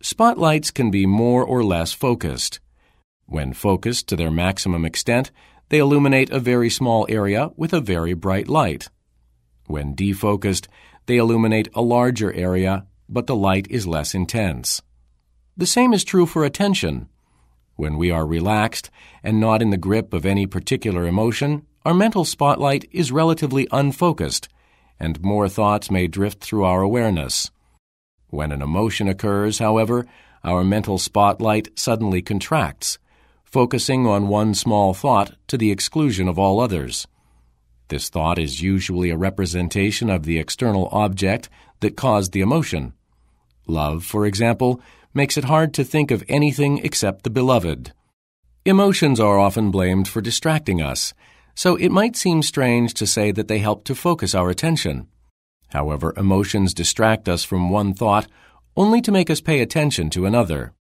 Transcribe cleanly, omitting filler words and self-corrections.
Spotlights can be more or less focused. When focused to their maximum extent, they illuminate a very small area with a very bright light. When defocused, they illuminate a larger area, but the light is less intense. The same is true for attention. When we are relaxed and not in the grip of any particular emotion, our mental spotlight is relatively unfocused, and more thoughts may drift through our awareness. When an emotion occurs, however, our mental spotlight suddenly contracts, focusing on one small thought to the exclusion of all others. This thought is usually a representation of the external object that caused the emotion. Love, for example, makes it hard to think of anything except the beloved. Emotions are often blamed for distracting us, so it might seem strange to say that they help to focus our attention. However, emotions distract us from one thought only to make us pay attention to another.